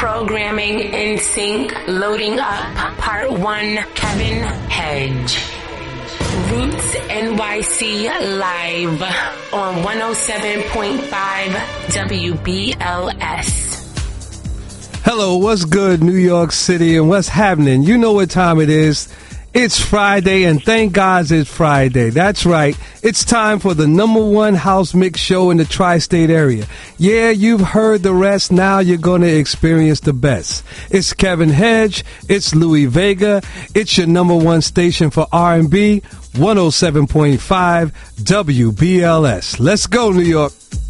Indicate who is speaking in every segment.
Speaker 1: Programming in sync, loading up. Part 1, Kevin Hedge. Roots NYC live on 107.5 WBLS.
Speaker 2: Hello, what's good, New York City, and what's happening? You know what time it is. It's Friday, and thank God it's Friday. That's right. It's time for the #1 house mix show in the tri-state area. Yeah, you've heard the rest. Now you're going to experience the best. It's Kevin Hedge. It's Louis Vega. It's your #1 station for R&B, 107.5 WBLS. Let's go, New York.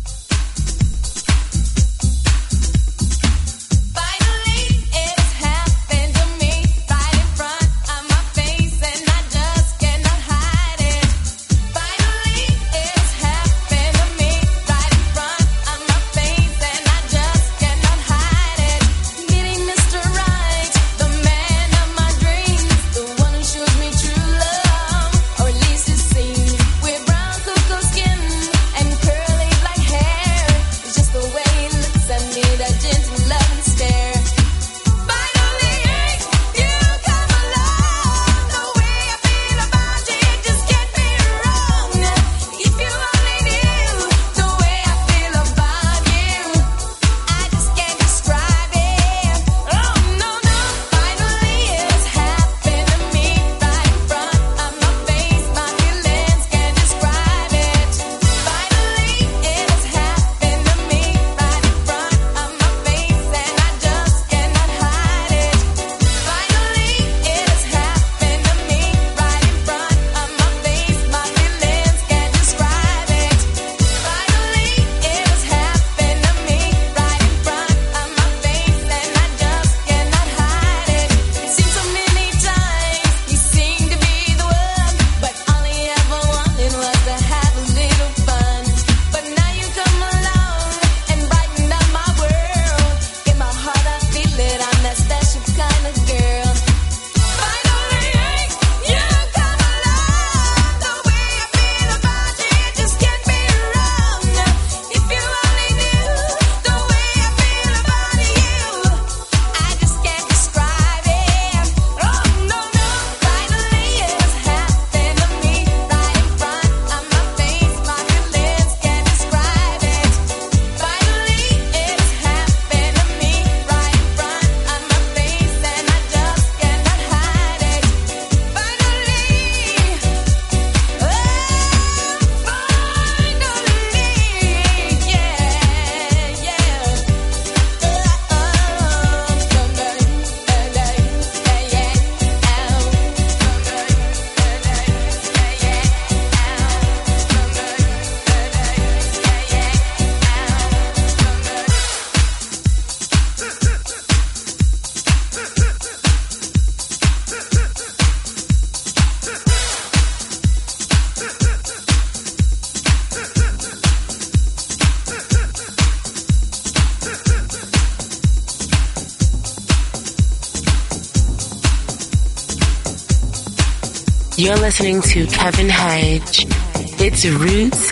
Speaker 1: You're listening to Kevin Hedge. It's Roots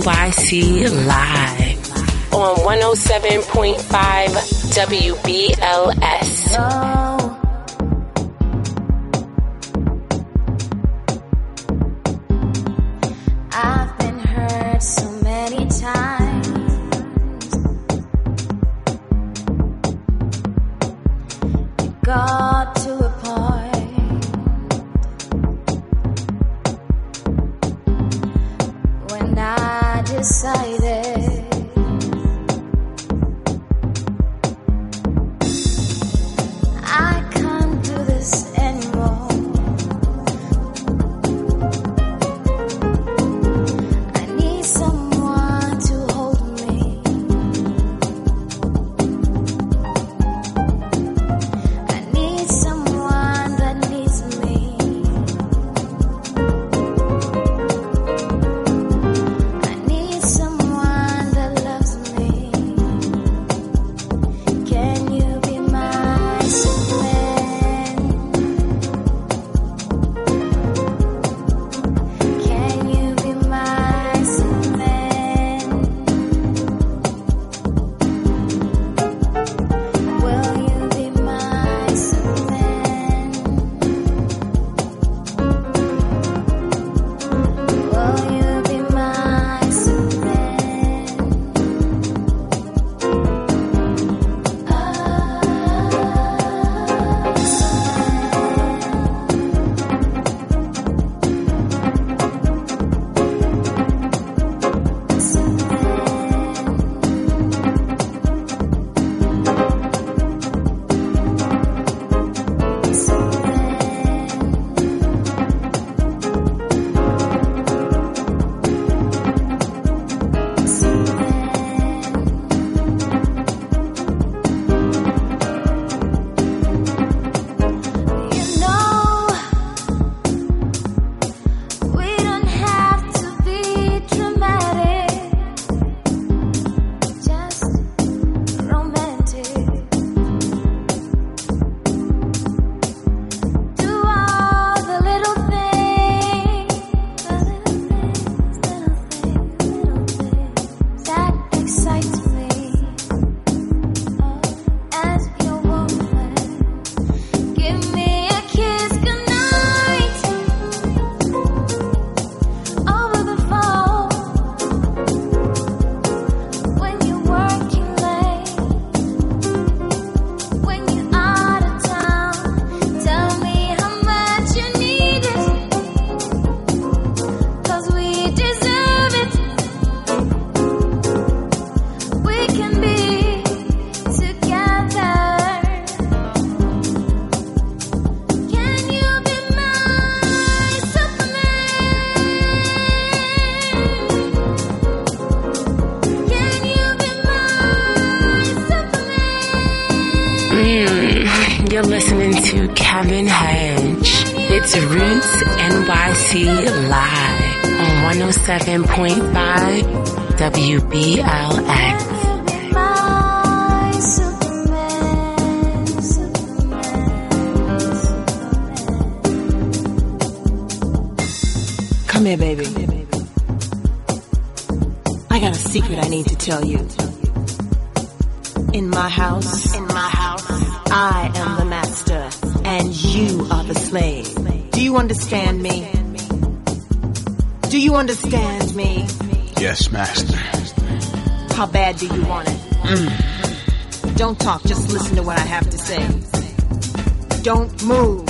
Speaker 1: NYC live on 107.5 WBLS.
Speaker 3: I've been hurt so many times. It got to a point when I decided I can't do this anymore. I need someone to hold me. I need
Speaker 1: You're listening to Kevin Hedge. It's Roots NYC Live on 107.5 WBLX.
Speaker 4: Come here, baby. I got a secret I need to tell you. In my house, I am the master, and you are the slave. Do you understand me? Do you understand me?
Speaker 5: Yes, master.
Speaker 4: How bad do you want it? Don't talk, just listen to what I have to say. Don't move.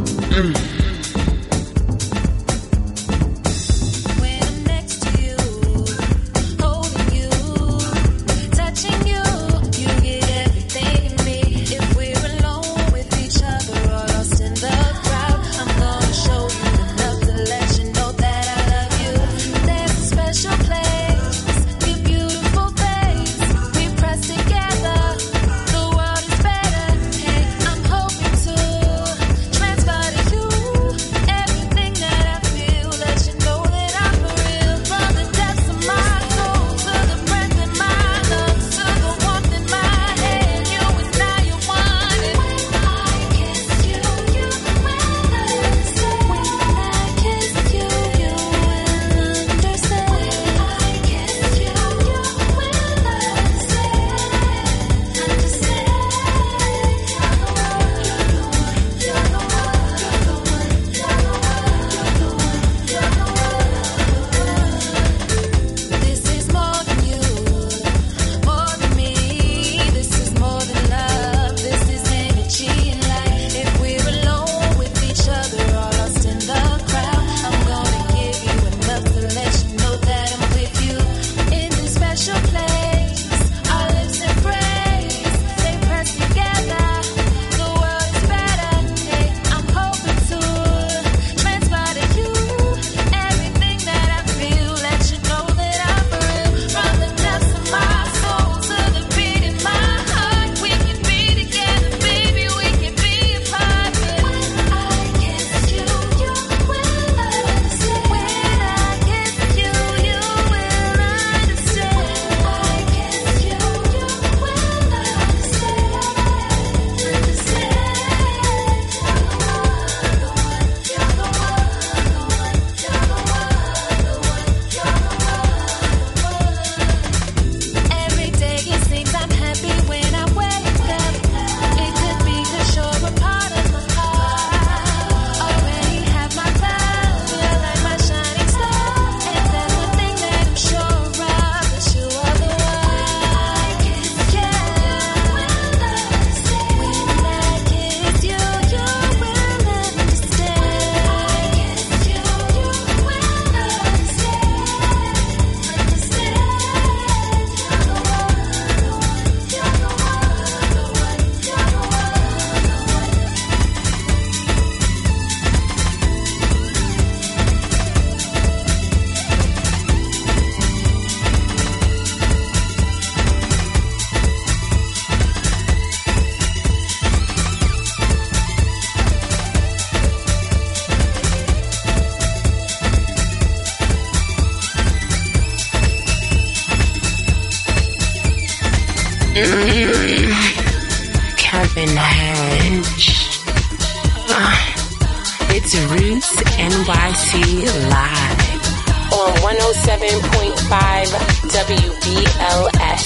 Speaker 1: Kevin Hedge. It's Roots NYC Live on 107.5 WBLS.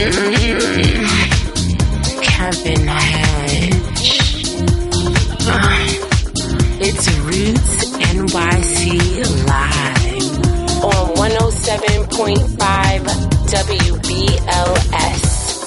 Speaker 1: Kevin Hedge. It's Roots NYC Live on 107.5 WBLS.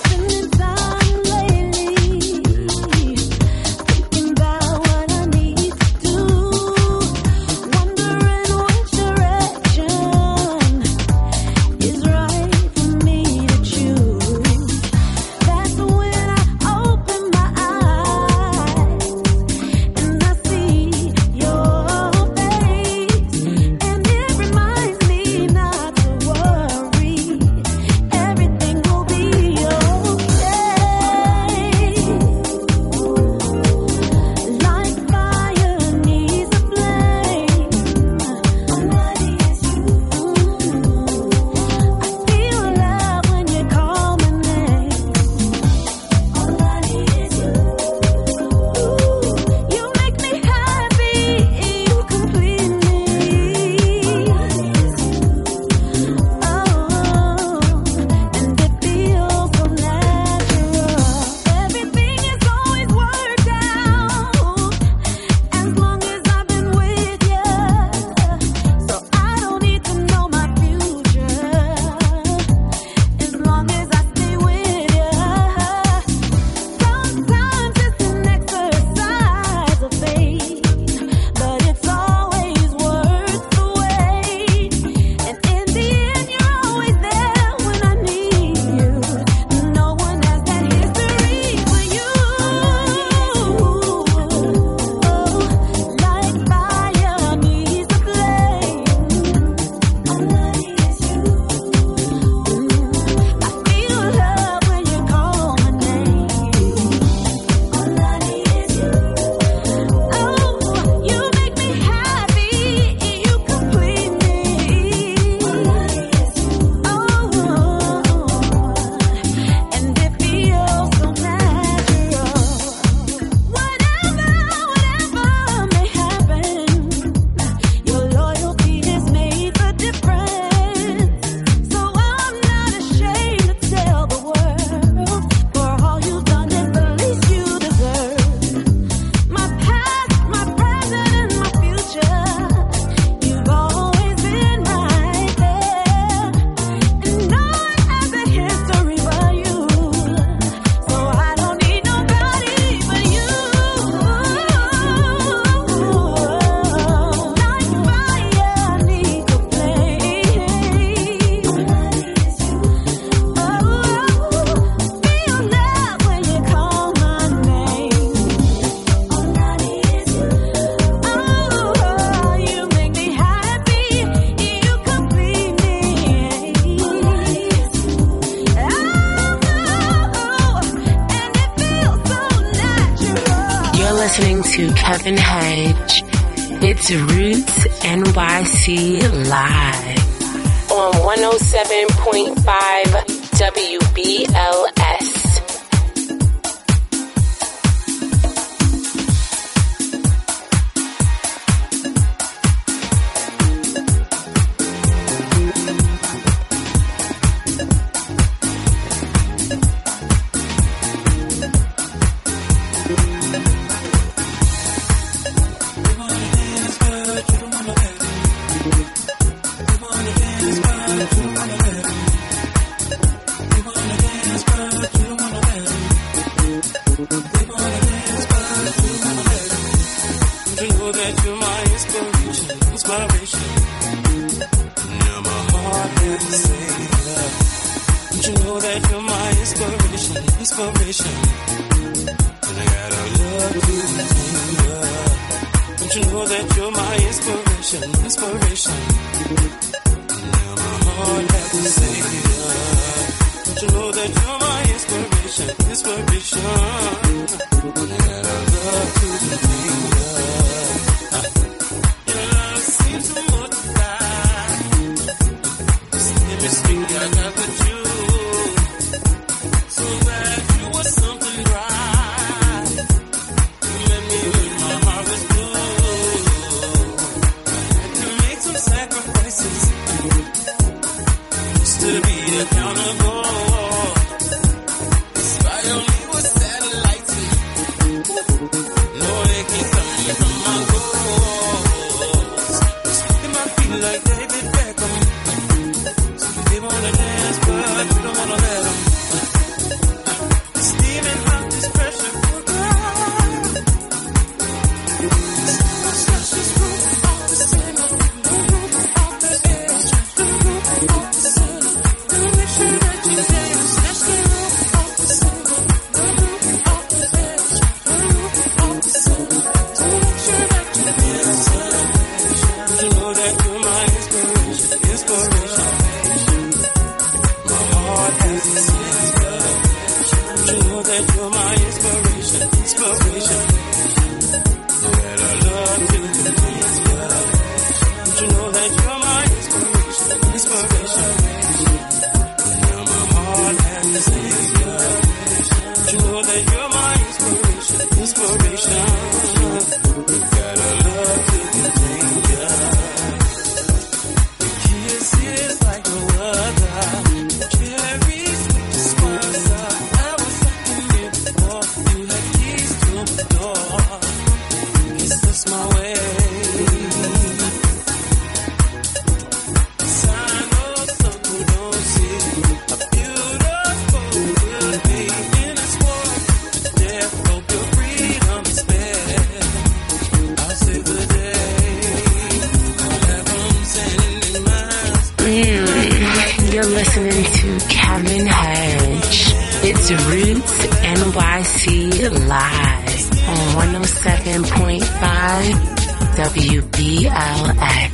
Speaker 1: Listening to Kevin Hedge. It's Roots NYC Live on 107.5 WBLS.
Speaker 5: To be accountable.
Speaker 1: You're listening to Kevin Hedge. It's Roots NYC Live on 107.5 WBLX.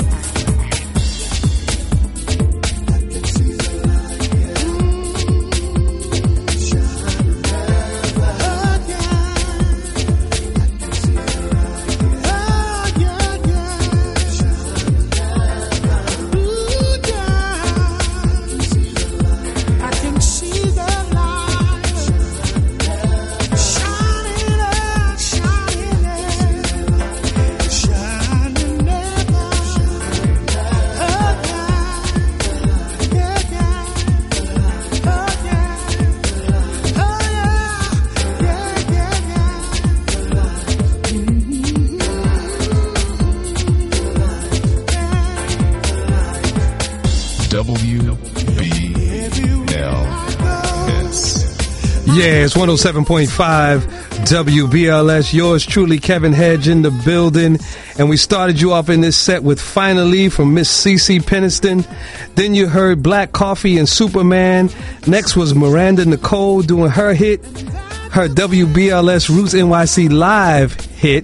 Speaker 2: Yeah, it's 107.5 WBLS. Yours truly, Kevin Hedge, in the building. And we started you off in this set with Finally from Miss CeCe Peniston. Then you heard Black Coffee and Superman. Next was Miranda Nicole doing her hit, her WBLS Roots NYC Live hit,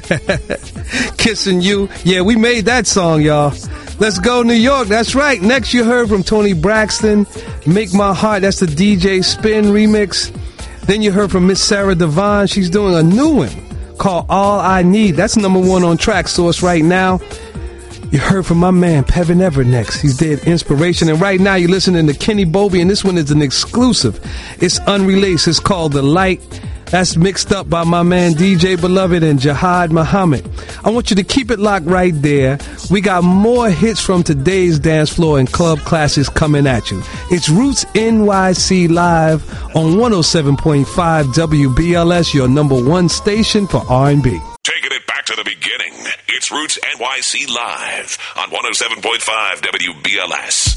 Speaker 2: Kissing You. Yeah, we made that song, y'all. Let's go New York. That's right. Next you heard from Tony Braxton, Make My Heart. That's the DJ Spin remix. Then you heard from Miss Sarah Devon. She's doing a new one called All I Need. That's #1 on Track Source right now. You heard from my man Pevin Everett next. He did Inspiration. And right now you're listening to Kenny Bobby, and this one is an exclusive. It's unreleased. It's called The Light. That's mixed up by my man DJ Beloved and Jihad Muhammad. I want you to keep it locked right there. We got more hits from today's dance floor and club classes coming at you. It's Roots NYC Live on 107.5 WBLS, your #1 station for R&B.
Speaker 5: Taking it back to the beginning. It's Roots NYC Live on 107.5 WBLS.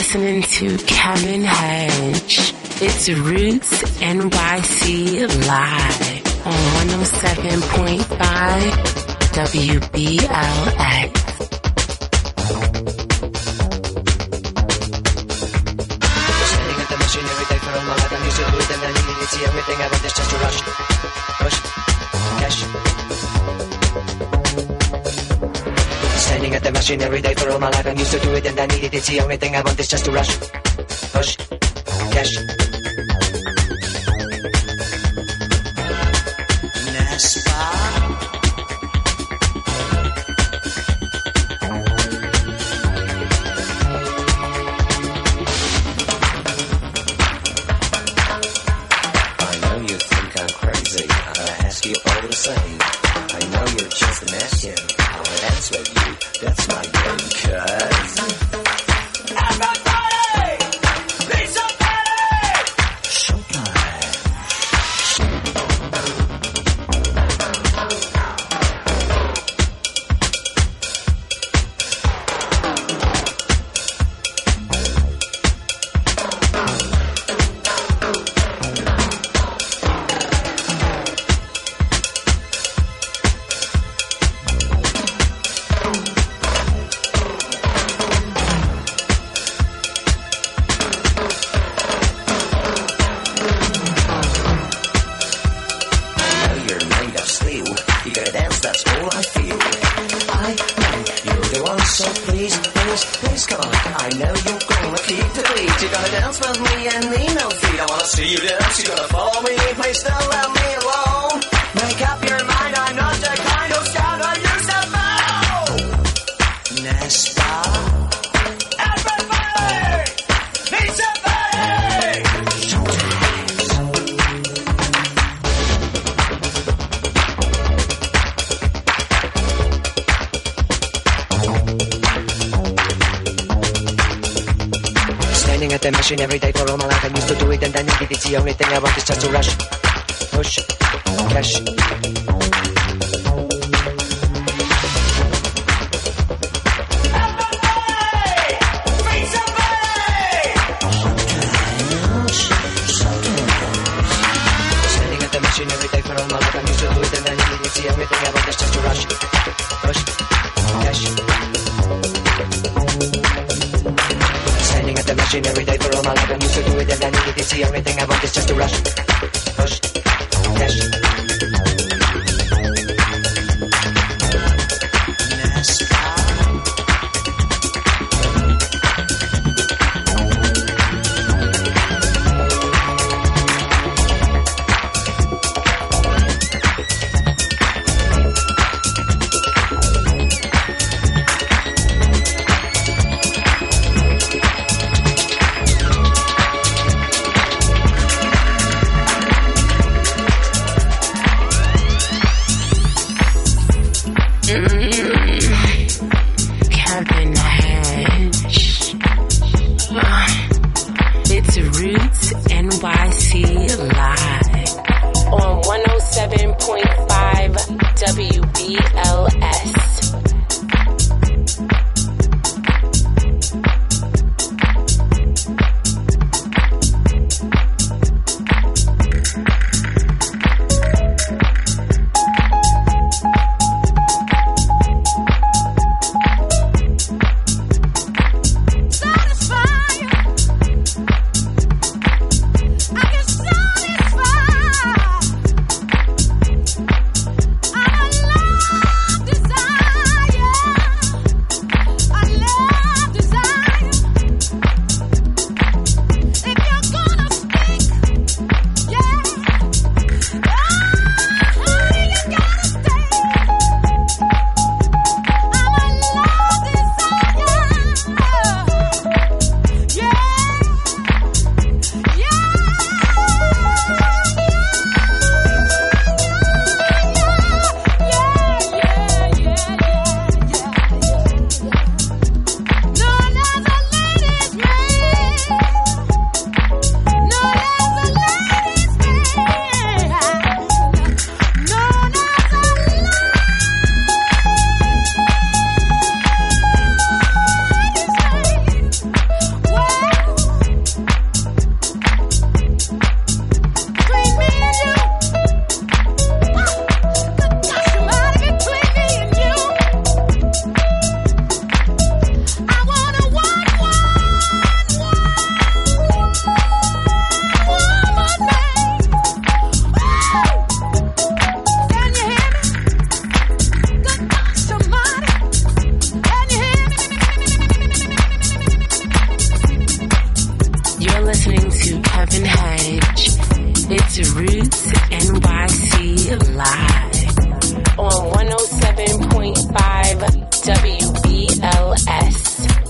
Speaker 1: listening to Kevin Hedge. It's Roots NYC Live on 107.5 WBLX.
Speaker 6: Standing at the machine every day for all my life. I'm used to do it and I need it. See everything I want is just to rush, cash. Standing at the machine every day for all my life. I'm used to do it and I need it. It's the only thing I want is just to rush, cash. Every day for all my life, I'm used to do it and I need it. It's the only thing I want is just to rush, cash. Standing at the machine every day for all my life, I'm used to do it and I need it. It's the only thing I want is just to rush, cash. Standing at the machine every day for all my life. I'm used to do it and I need it. It's the only thing I want is just to rush, cash.
Speaker 1: Kevin Hedge. It's Roots NYC Live on 107.5 WBLS.
Speaker 7: Desire
Speaker 1: listening to Kevin Hedge. It's Roots NYC Live on 107.5 WBLS.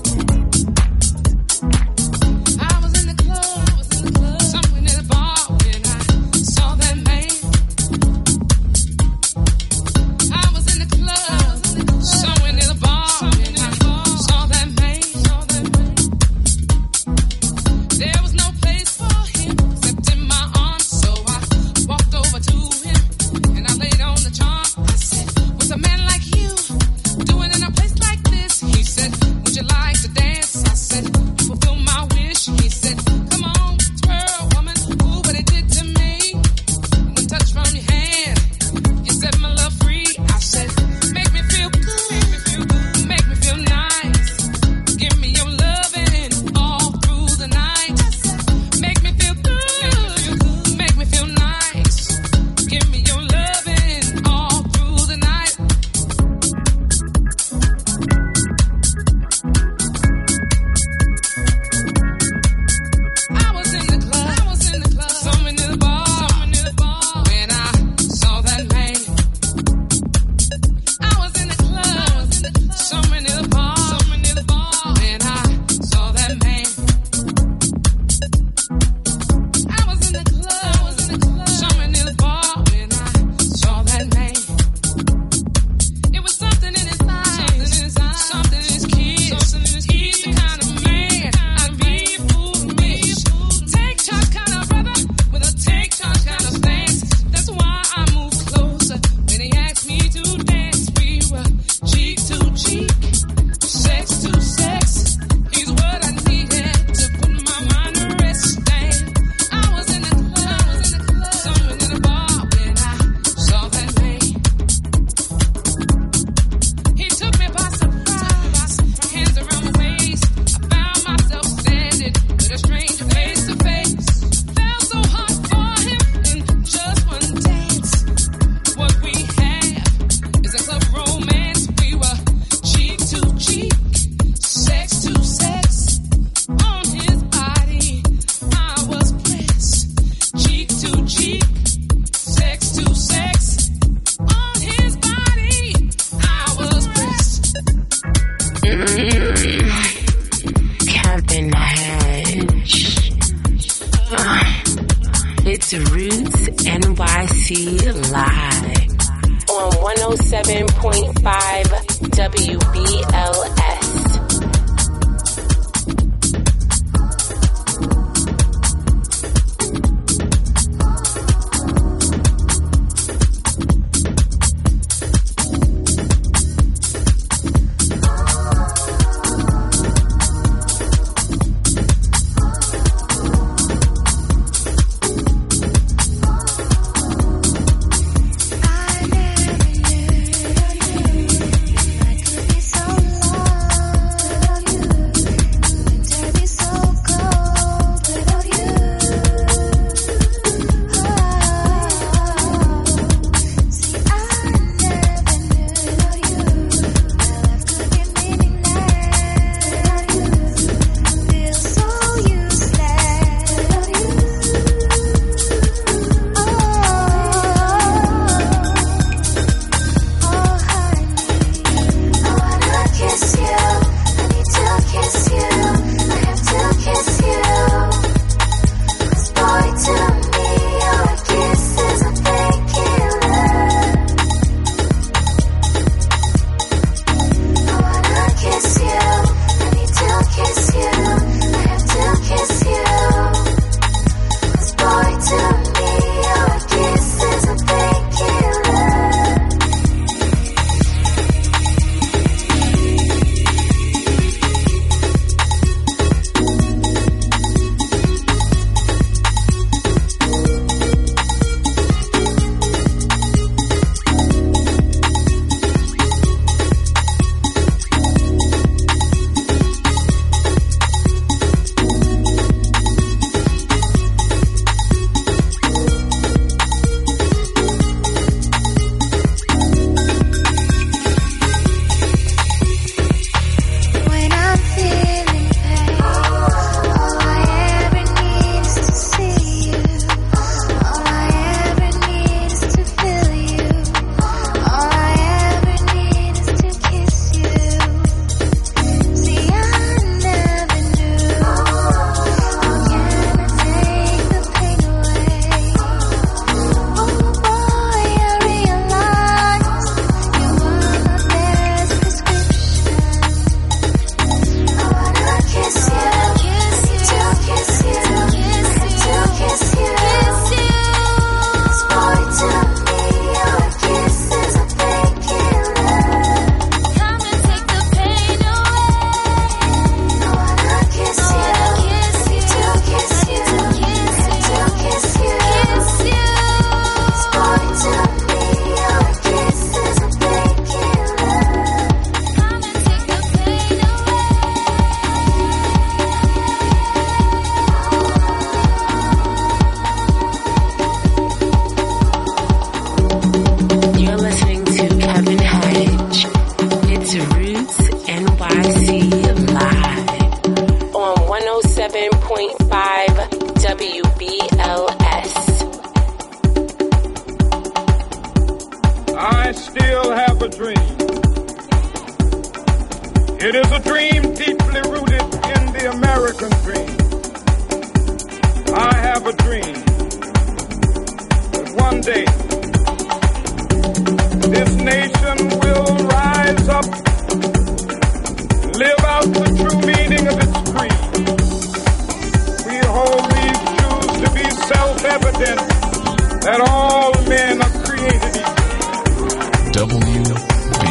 Speaker 1: It's Roots NYC Live on 107.5 WBLS.
Speaker 3: I never knew I could be so lost.
Speaker 7: a dream. It is a dream deeply rooted in the American dream. I have a dream that one day this nation will rise up, live out the true meaning of its creed. We hold these truths to be self-evident that all men are created equal.
Speaker 5: WBLS.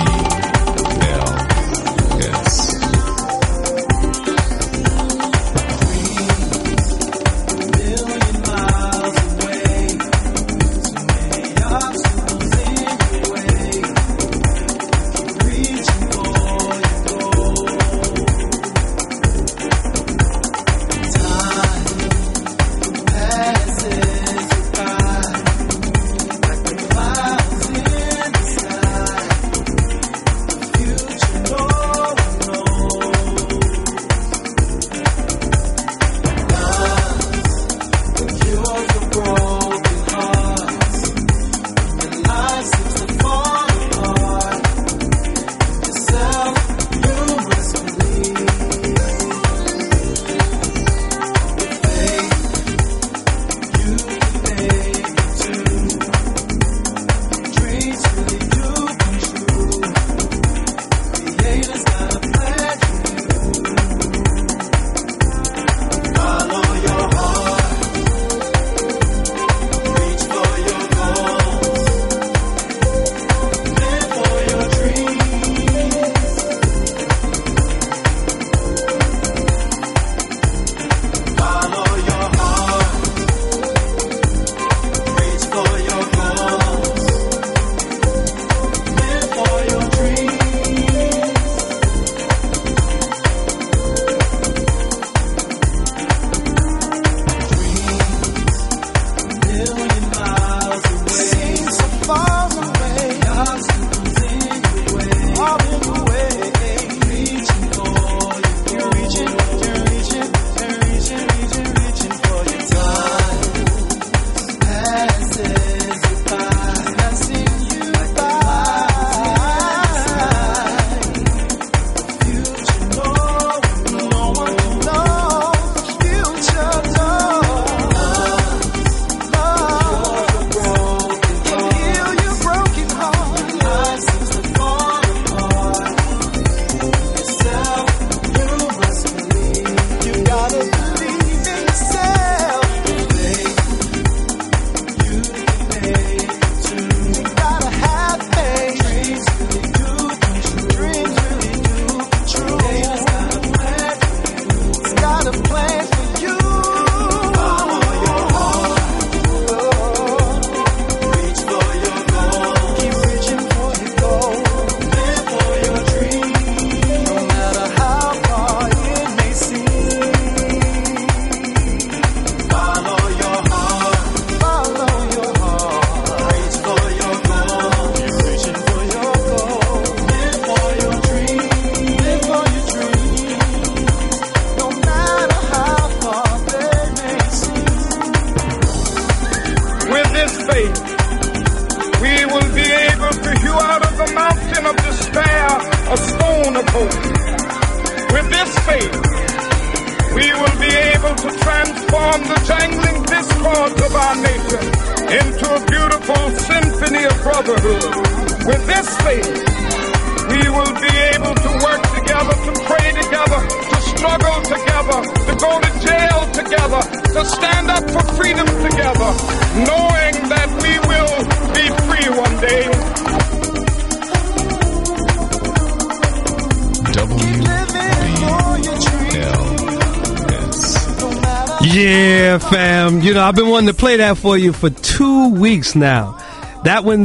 Speaker 2: Yeah, fam. You know, I've been wanting to play that for you for 2 weeks now. That one,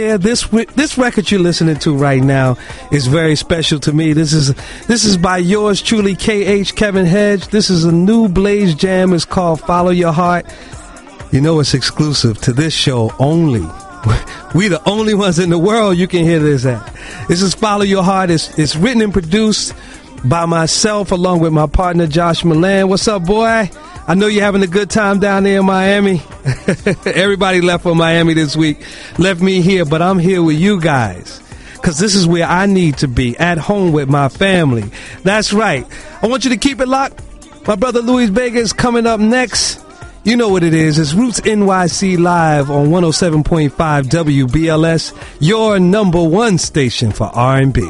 Speaker 2: this record you're listening to right now is very special to me. This is by yours truly, KH Kevin Hedge. This is a new Blaze jam. It's called Follow Your Heart. You know it's exclusive to this show only. We the only ones in the world you can hear this at. This is Follow Your Heart. It's written and produced by myself along with my partner Josh Milan. What's up, boy? I know you're having a good time down there in Miami. Everybody left for Miami this week. Left me here, but I'm here with you guys. because this is where I need to be, at home with my family. That's right. I want you to keep it locked. My brother Luis Vega is coming up next. You know what it is. It's Roots NYC Live on 107.5 WBLS, your number one station for R&B.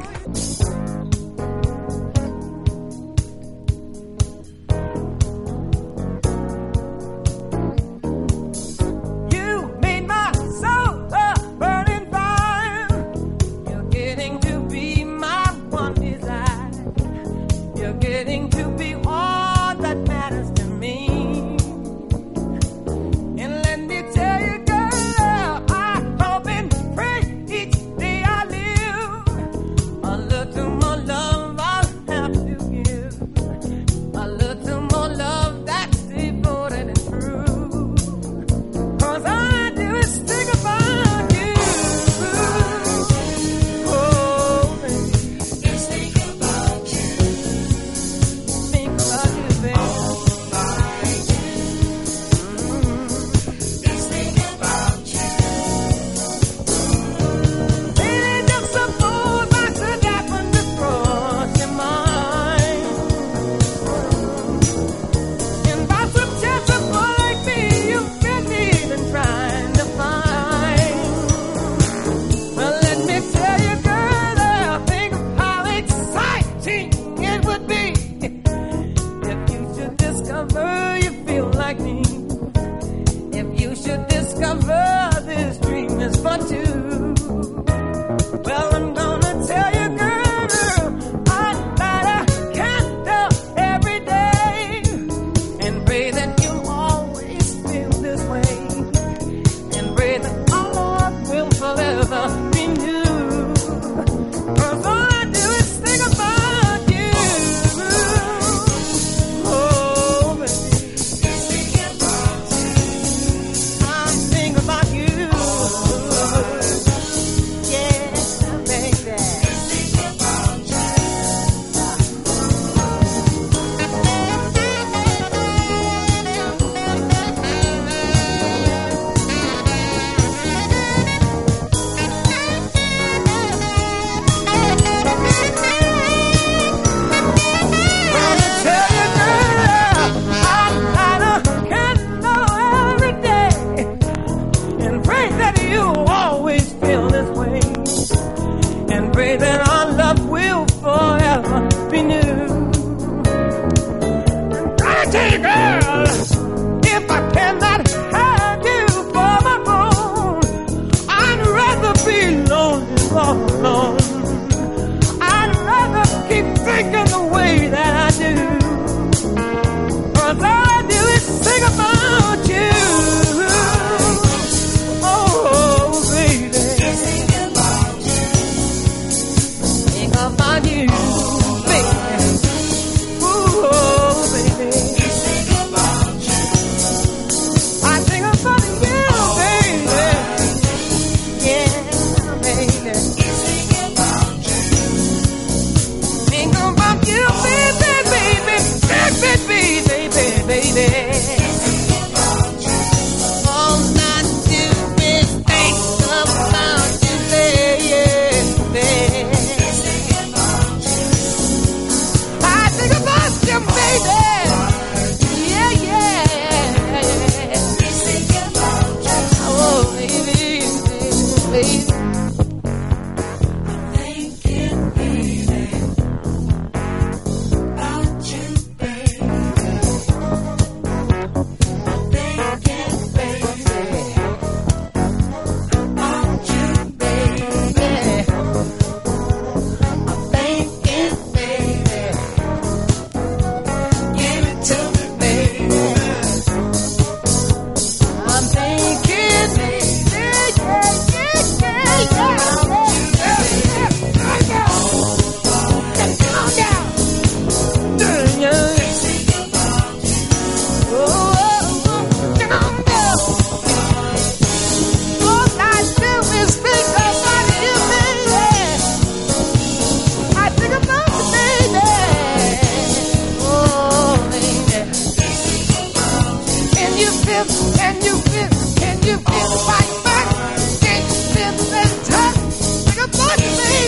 Speaker 8: Can you feel the fight back? Can you feel the touch? Like a bunch of me.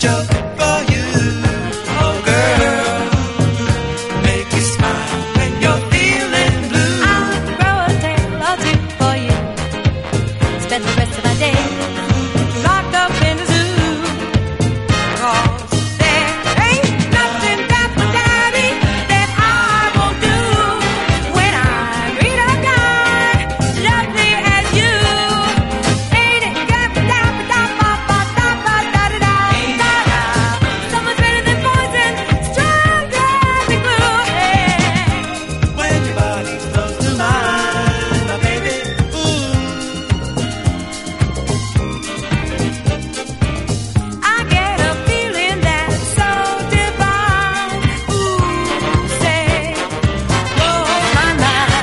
Speaker 8: special for you. Oh girl, make you smile when you're feeling blue.
Speaker 3: I'll throw a tale or two for you. Spend the rest of my day locked up in the zoo. 'Cause there ain't nothing that my daddy that I won't do when I meet a guy lovely as you. Ain't it good? Someone's better than poison, stronger than glue.
Speaker 8: When your body's close to mine, my baby, ooh.
Speaker 3: I get a feeling that's so divine. Ooh, say, blow my mind.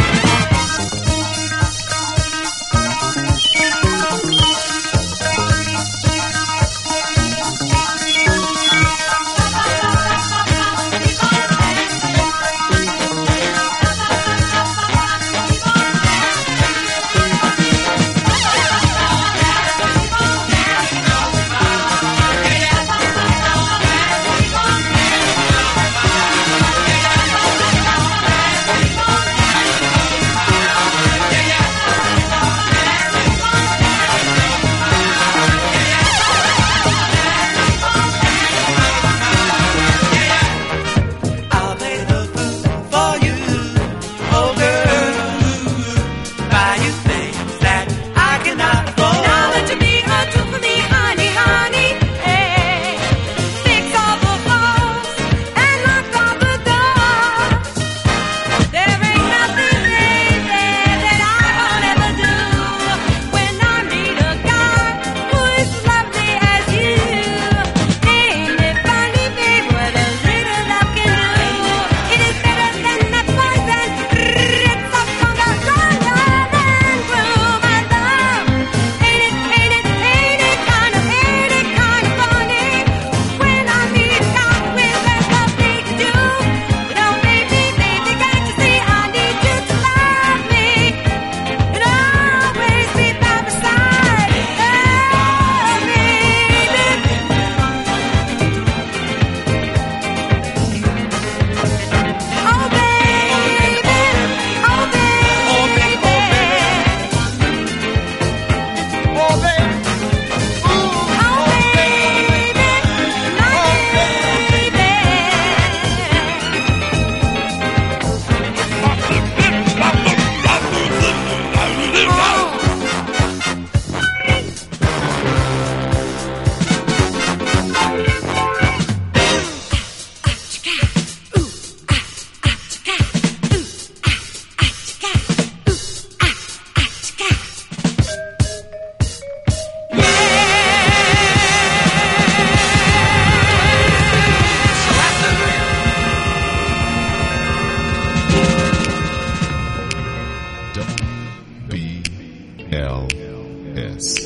Speaker 8: I'll play the fool for you. Oh girl, buy you things that I cannot afford.
Speaker 3: Now let you be a tool for me, honey, honey. Hey, fix all the flaws and lock all the doors. There ain't nothing, baby, that I won't ever do when I meet a guy who is lovely as you. Ain't it funny, babe, what a little love can do? It is better than that poison. It's a stronger than glue, my love. Ain't it kind of funny when I meet a guy with that lovely as you? You know, baby, can't you see I need you to love me and always be by my side? Oh,
Speaker 9: WBLS.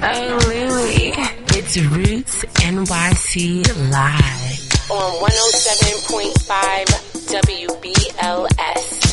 Speaker 1: Oh, Louie. It's Roots NYC Live on 107.5 WBLS.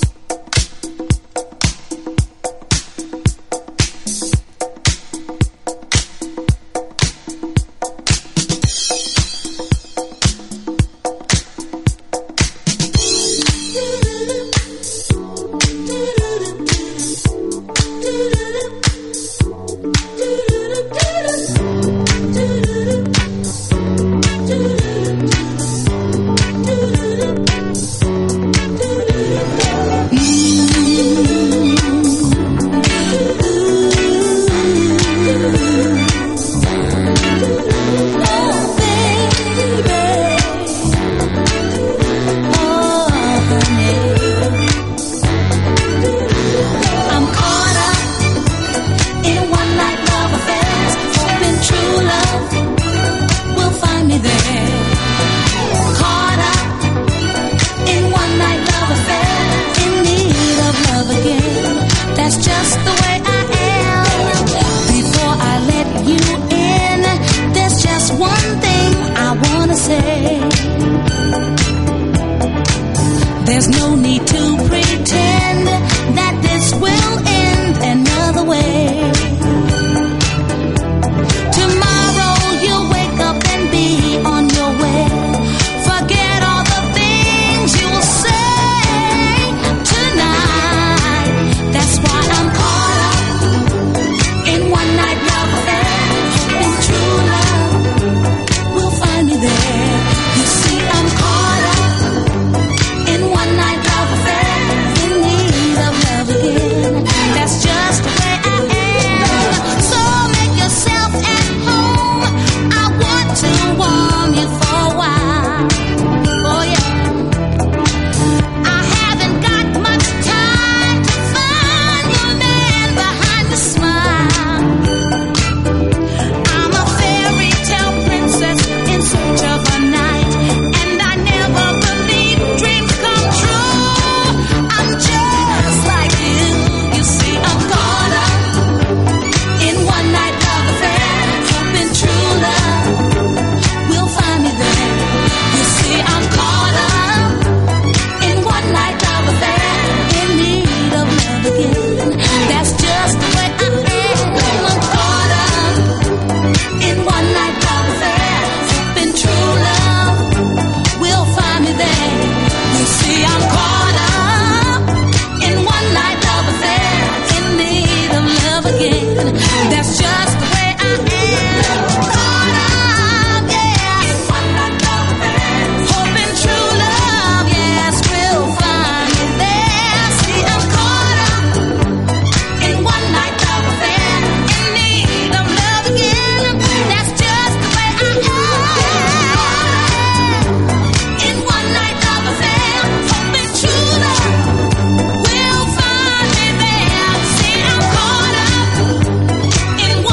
Speaker 10: There's no need to pretend that this will end another way. Tomorrow you'll wake up and be on your way. Forget all the things you will say tonight. That's why I'm caught up in one night love affair. Hoping true love will find me there. You see, I'm caught up in one night love affair, in need of love again. That's just the way I am. So make yourself at home. I want to warm you for a while. Oh yeah. I haven't got much time to find the man behind the smile. I'm a fairy tale princess in search of a knight, and I never believe dreams come true. I'm just like you. You see, I'm caught up in one night love affair, hoping true love will find me there. You see, I'm caught up in one night love affair, in need of love again. That's just the way I am. I'm caught up in one night love affair, hoping true love will find me there. You see, I'm caught up in one night love affair, in need of love again. That's just the way I am. Caught up, yeah, in one night love affair, hoping true love, yes, will find me there. See, I'm caught up in one night love affair, in need of love again. That's just the way I am. In one night love affair, hoping true love will find me there. See, I'm caught up in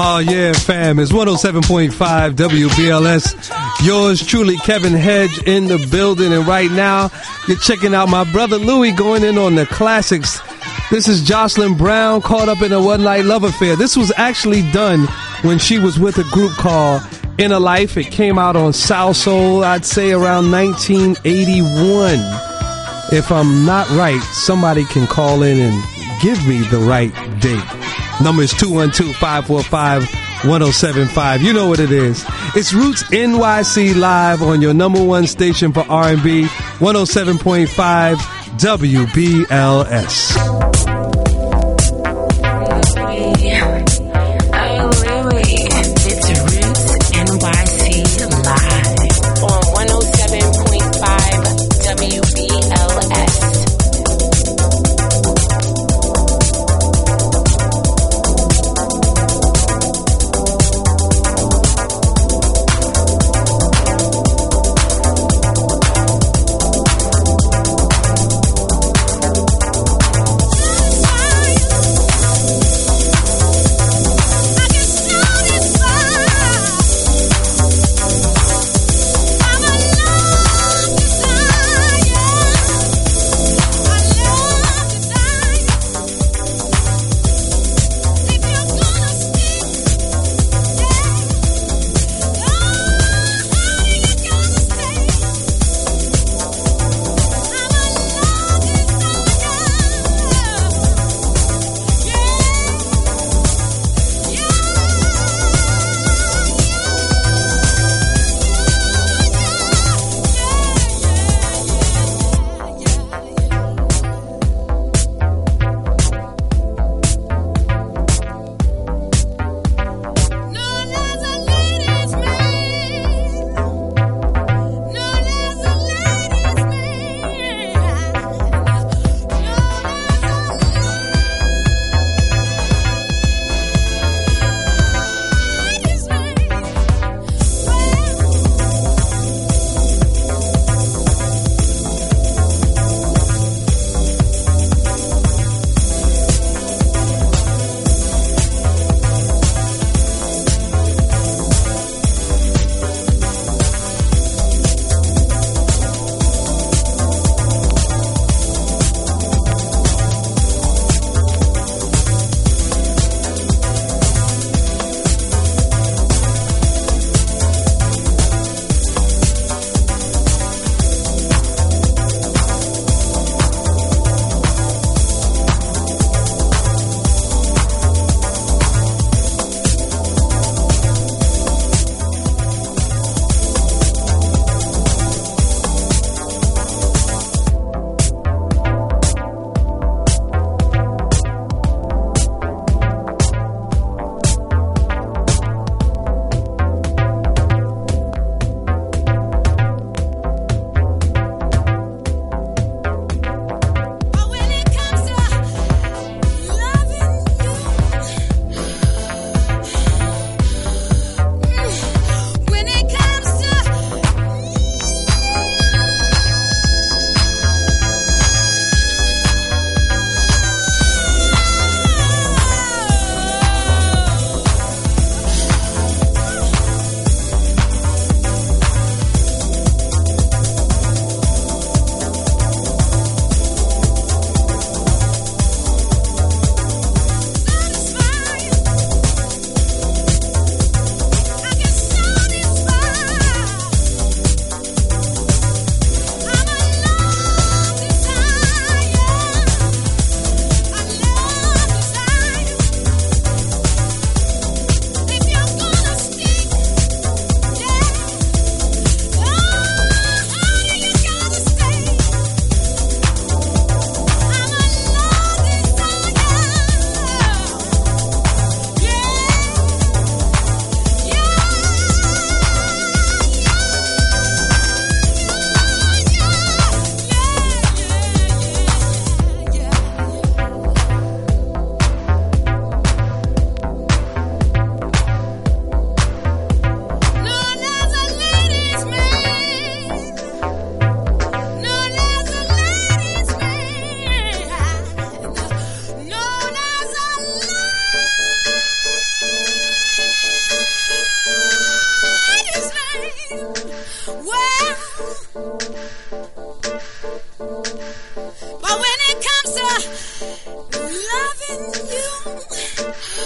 Speaker 2: Oh, yeah, fam. It's 107.5 WBLS. Yours truly, Kevin Hedge, in the building. And right now, you're checking out my brother Louie going in on the classics. This is Jocelyn Brown, Caught Up in a One-Night Love Affair. This was actually done when she was with a group called Inner Life. It came out on South Soul, I'd say around 1981. If I'm not right, somebody can call in and give me the right date. Number is 212-545-1075. You know what it is. It's Roots NYC Live on your number one station for R&B, 107.5 WBLS.
Speaker 1: It's Roots NYC Live on 107.5 WBLS.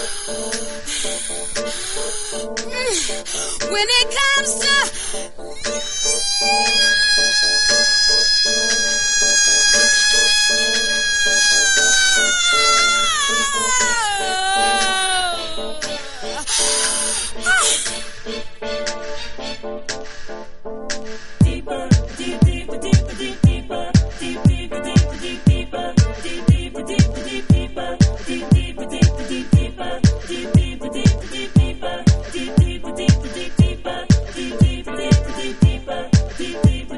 Speaker 10: When it comes to deeper, deep, deeper, deeper, deep, deeper, deep, deeper, deeper, deep, deeper, deep, deeper, deeper, deep, deeper, deep, deeper, deeper, deep, deeper, deep, deeper, deeper, deep, deeper, deep, deeper, deeper, deep, deeper, deep, deeper, deeper, deep, deeper, deep, deeper.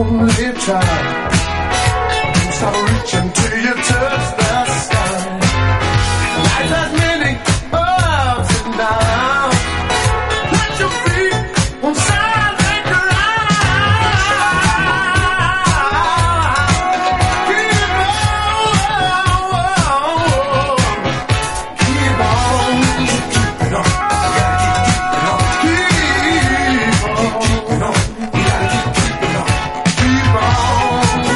Speaker 11: only try. Don't stop reaching till you touch the sky. Life has many ups and downs. Put your feet on solid ground. Keep on, keep it on. Keep on.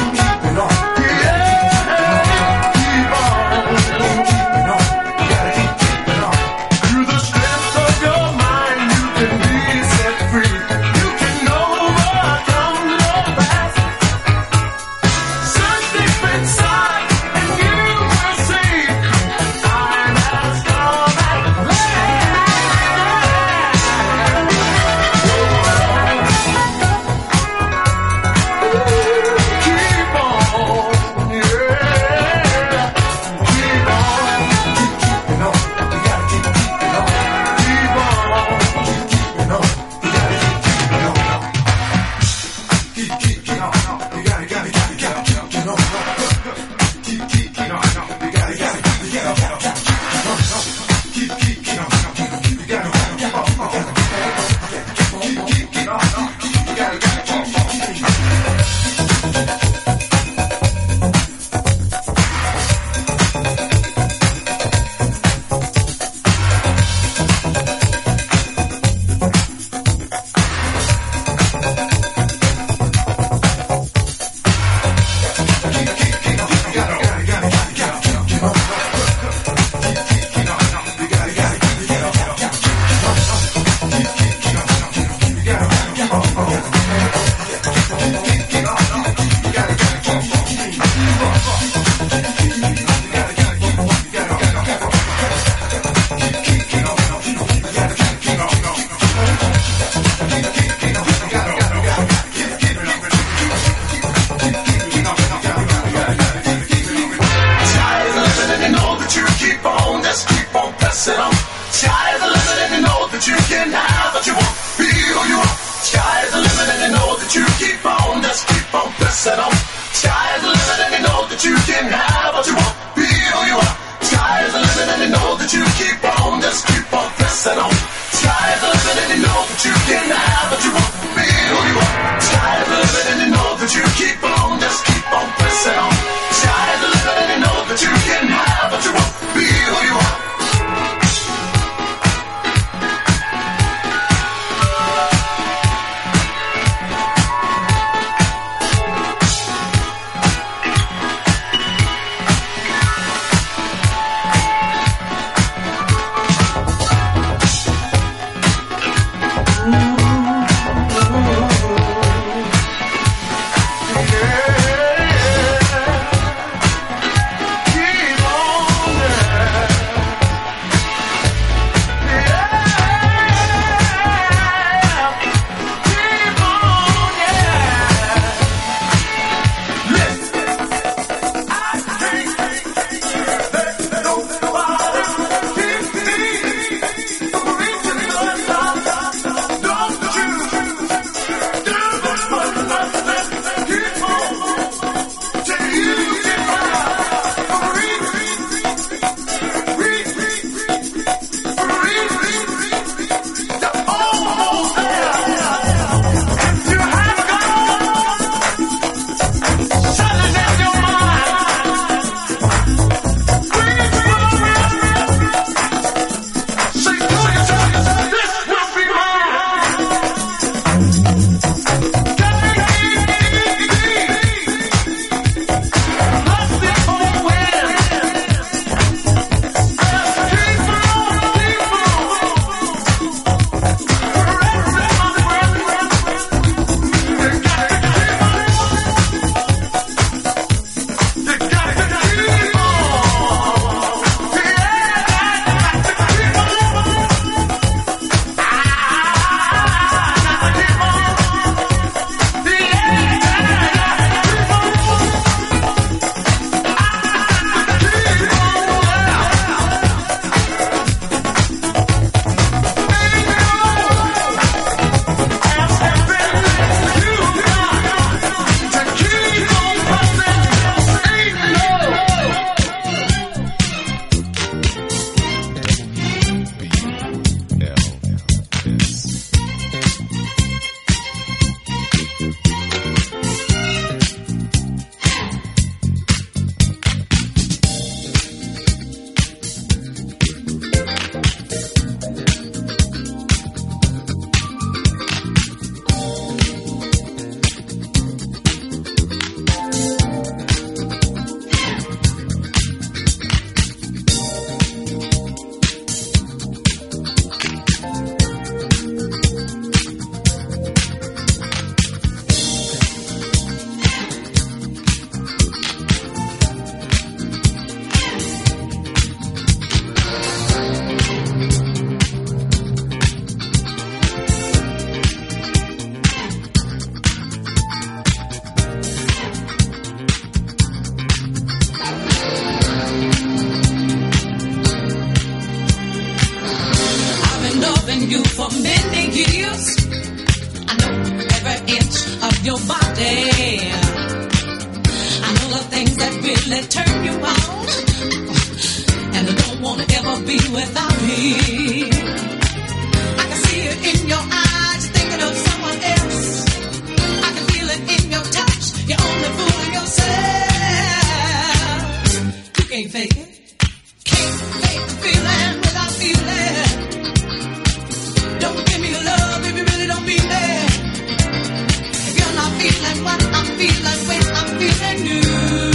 Speaker 10: your body. I know the things that really turn you on, and I don't want to ever be without me. I can see it in your eyes, you're thinking of someone else. I can feel it in your touch, you're only fooling yourself. You can't fake it. Can't fake the feeling without feeling. Don't give me your love if you really don't mean it. If you're not feeling what I'm feeling when I'm feeling you,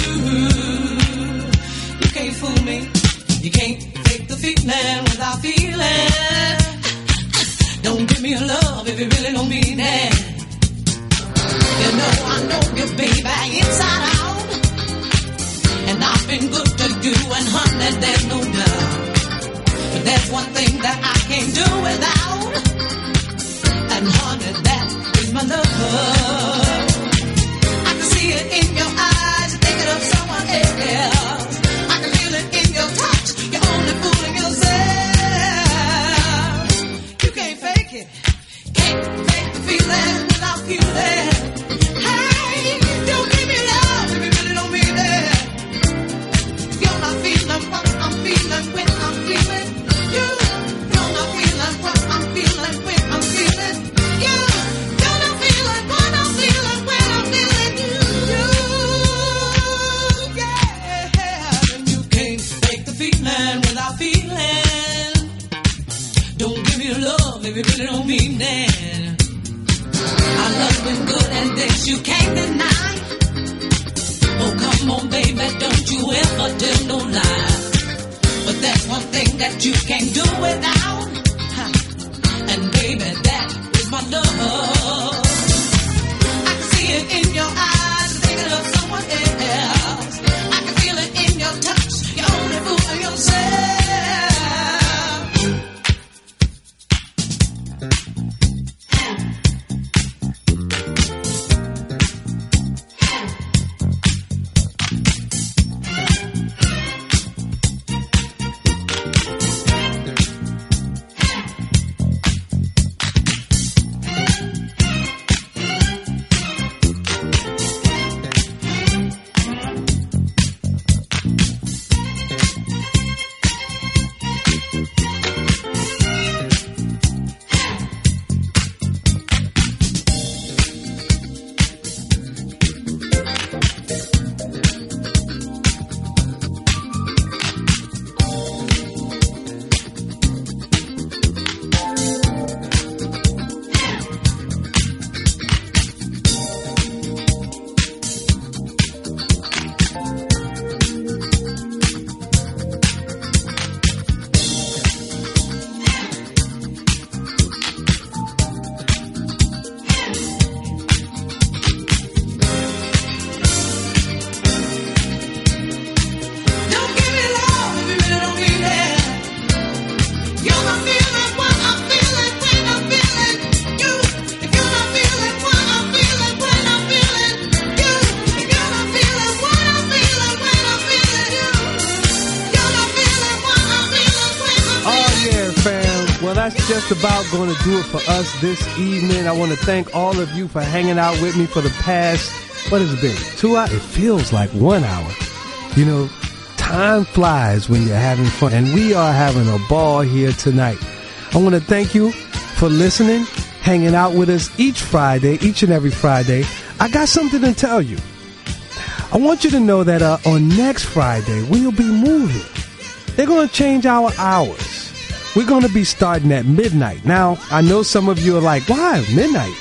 Speaker 10: you can't fool me. You can't fake the feeling without feeling. Don't give me your love if you really don't mean it. You know I know you, baby, inside out. And I've been good to you, and honey, there's no doubt. But there's one thing that I can't do without, and honey, that is my love. I can see it in your eyes, you're thinking of someone else. I can feel it in your touch, you're only fooling yourself. You can't fake it, can't fake the feeling without feeling. Hey, don't give me love if you really don't mean it. You're not feeling what I'm feeling when I'm feeling you. You're not feeling what I'm feeling when I'm feeling you. You're not feeling what I'm feeling when I'm feeling you. Yeah, and you can't fake the feeling without feeling. Don't give me love if you really don't mean that. I love when good and things you can't deny. Oh, come on, baby, don't you ever tell no lie. But that's one thing that you can't do without. And baby, that is my love. I can see it in your eyes, thinking of someone else. I can feel it in your touch, you're only fooling yourself.
Speaker 2: That's just about going to do it for us this evening. I want to thank all of you for hanging out with me for the past, what has it been, 2 hours? It feels like 1 hour. You know, time flies when you're having fun, and we are having a ball here tonight. I want to thank you for listening, hanging out with us each Friday, each and every Friday. I got something to tell you. I want you to know that on next Friday, we'll be moving. They're going to change our hours. We're going to be starting at midnight. Now, I know some of you are like, why midnight?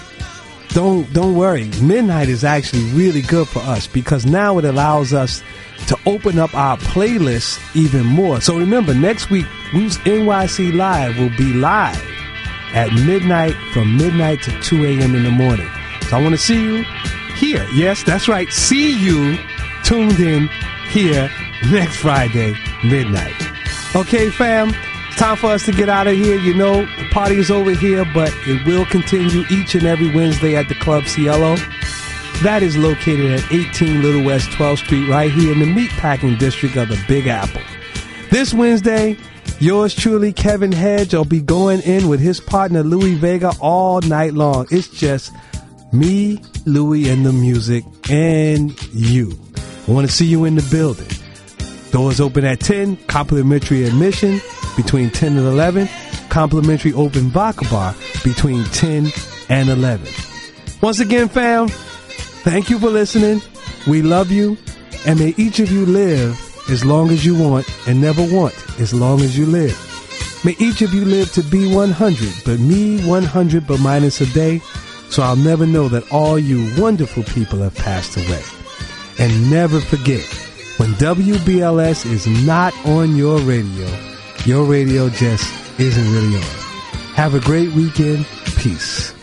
Speaker 2: Don't worry. Midnight is actually really good for us because now it allows us to open up our playlist even more. So remember, next week, Roots NYC Live will be live at midnight, from midnight to 2 a.m. in the morning. So I want to see you here. Yes, that's right. See you tuned in here next Friday, midnight. Okay, fam? Time for us to get out of here. You know, the party is over here, but it will continue each and every Wednesday at the Club Cielo. That is located at 18 Little West 12th Street, right here in the meatpacking district of the Big Apple. This Wednesday, yours truly, Kevin Hedge, will be going in with his partner Louis Vega all night long. It's just Me, Louie, and the music, and you. I want to see you in the building. Doors open at 10, complimentary admission between 10 and 11, complimentary open vodka bar between 10 and 11. Once again, fam, thank you for listening. We love you, and may each of you live as long as you want and never want as long as you live. May each of you live to be 100, but me 100 but minus a day, so I'll never know that all you wonderful people have passed away. And never forget, when WBLS is not on your radio just isn't really on. Have a great weekend. Peace.